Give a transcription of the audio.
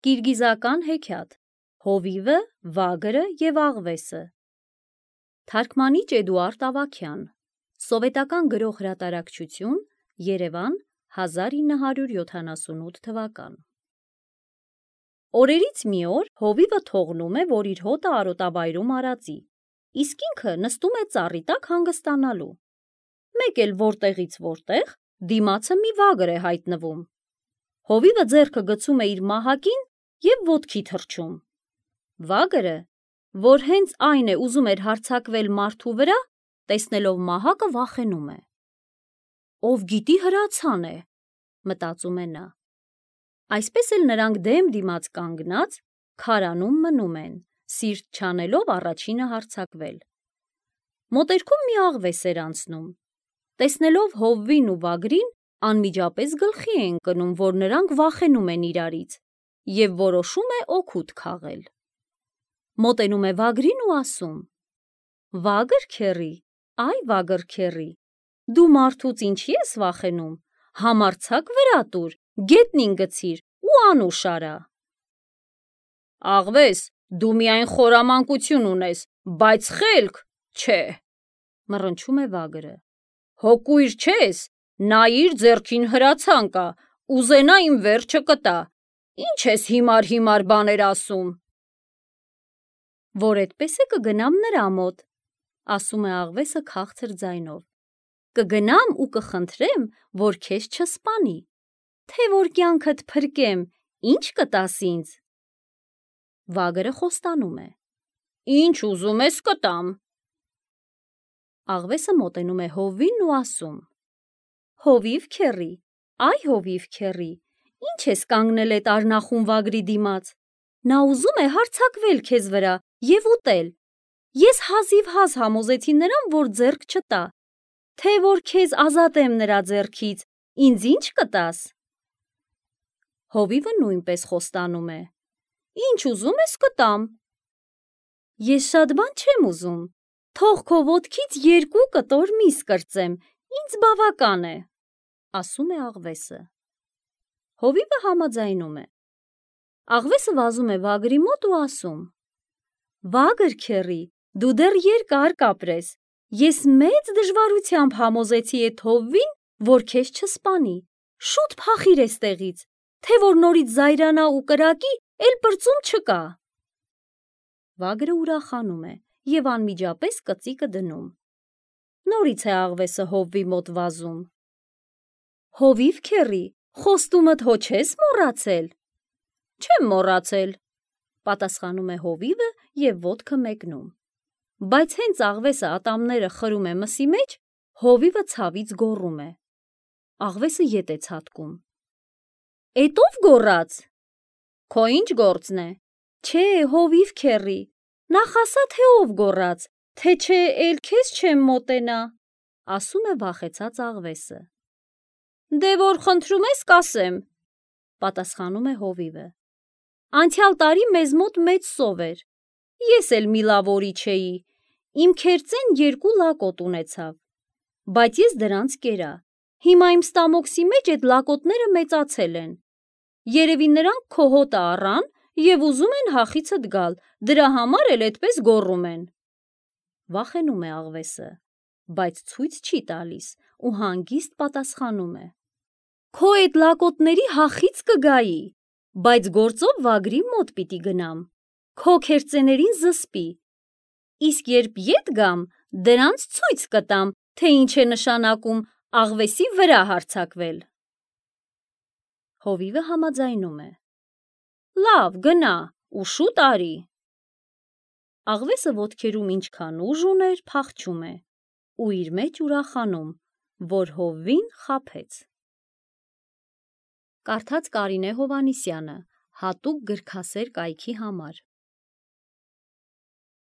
Կիրգիզական հեքիաթ, հովիվը, վագրը և աղվեսը։ Թարգմանիչ Էդուարդ Ավագյան, Սովետական գրող հրատարակչություն, Երևան, 1978 թվական։ Օրերից մի օր հովիվը թողնում է, որ իր հոտը արոտավայրում արածի, իսկ ինքը նստում է ծառի տակ հանգստանալու։ Մեկ էլ որտեղից որտեղ դիմացը մի վագր է հայտնվում։ Հովիվը ձեռքը գցում է իր մահակին և ոտքի թռչում։ Վագրը, որ հենց այն է ուզում էր հարձակվել մարդու վրա, տեսնելով մահակը վախենում է։ Ով գիտի հրացան է, մտածում է նա։ Այսպես էլ նրանք դեմ դիմաց կանգնած քարանում մնում են, սիրտ չանելով առաջինը հարձակվել։ Մոտերքում մի աղվես էր անցնում։ Տեսնելով հովվին ու վագրին, անմիջապես գլխի է ընկնում, որ նրանք վախենում են իրարից և որոշում է օգուտ քաղել։ Մոտենում է վագրին ու ասում. «Վագր քեռի, այ վագր քեռի, դու մարդուց ինչի ես վախենում, համարձակ վրա տուր, գետնին գցիր ու անուշ արա»։ «Աղվես, դու միայն խորամանկություն ունես, բայց խելք չէ», մռնչում է վագրը։ «Հո կույր չես, նայիր ձեռքին հրացան կա, ուզենա իմ վերջը կտա, ինչ ես հիմար բաներ ասում»։ «Որ էդպես է կգնամ նրա մոտ», ասում է աղվեսը քաղցր ձայնով։ «Կգնամ ու կխնդրեմ, որ քեզ չսպանի, թե որ կյանքդ փրկեմ, ինչ կտաս ինձ»։ Վագրը խոստանում է. «Ինչ ուզում ես կտամ»։ Աղվեսը մոտենում է հովվին ու ասում. «Հովիվ քեռի, այ հովիվ քեռի, ինչ ես կանգնել էդ արնախուն վագրի դիմաց, նա ուզում է հարձակվել քեզ վրա և ուտել, ես հազիվհազ համոզեցի նրան, որ ձեռք չտա, թե որ քեզ ազատեմ նրա ձեռքից, ինձ ինչ կտաս»։ Հովիվը նույնպես խոստանում է. «Ինչ ուզում ես կտամ»։ «Ես շատ բան չեմ ուզում, թող քո ոտքից 2 կտոր միս կրծեմ, ինձ բավական է», ասում է աղվեսը։ Հովիվը համաձայնում է։ Աղվեսը վազում է վագրի մոտ ու ասում. «Վագր քեռի, դու դեռ երկար կապրես, ես մեծ դժվարությամբ համոզեցի էդ հովվին, որ քեզ չսպանի, շուտ փախիր էստեղից, թե որ նորից զայրանա ու կրակի, էլ պրծում չկա»։ Վագրը ուրախանում է և անմիջապես կծիկը դնում։ Նորից է աղվեսը հովվի մոտ վազում։ «Հովիվ քեռի, խոստումդ հո չես մոռացել»։ «Չեմ մոռացել», պատասխանում է հովիվը և ոտքը մեկնում։ Բայց հենց աղվեսը ատամները խրում է մսի մեջ, հովիվը ցավից գոռում է։ Աղվեսը ետ է ցատկում։ «Էդ ով գոռաց»։ «Քո ինչ գործն է»։ «Չէ, հովիվ քեռի, նախ ասա, թե ով գոռաց, թե չէ էլ քեզ չեմ մոտենա», ասում է վախեցած աղվեսը։ «Դե որ խնդրում ես կասեմ», պատասխանում է հովիվը։ «Անցյալ տարի մեզ մոտ մեծ սով էր, ես էլ մի լավ օրի չէի, իմ քերծեն 2 լակոտ ունեցավ, բայց ես դրանց կերա, հիմա իմ ստամոքսի մեջ էդ լակոտները մեծացել են, երևի նրանք քո հոտը առան և ուզում են հախիցդ գալ, դրա համար էլ էդպես գոռում են»։ Վախենում է աղվեսը, բայց ցույց չի տալիս ու հանգիստ պատասխանում է. «Քո էդ լակոտների հախից կգայի, բայց գործով վագրի մոտ պիտի գնամ, քո քերծեներին զսպի, իսկ երբ ետ գամ, դրանց ցույց կտամ, թե ինչ է նշանակում աղվեսի վրա հարձակվել»։ Հովիվը համաձայնում է. «Լավ, գնա ու շուտ արի»։ Աղվեսը ոտքերում ինչքան ուժ ուներ, փախչում է ու իր մեջ ուրախանում, որ հովվին խաբեց։ Կարդաց Կարինե Հովհաննիսյանը, հատուկ գրքասեր կայքի համար։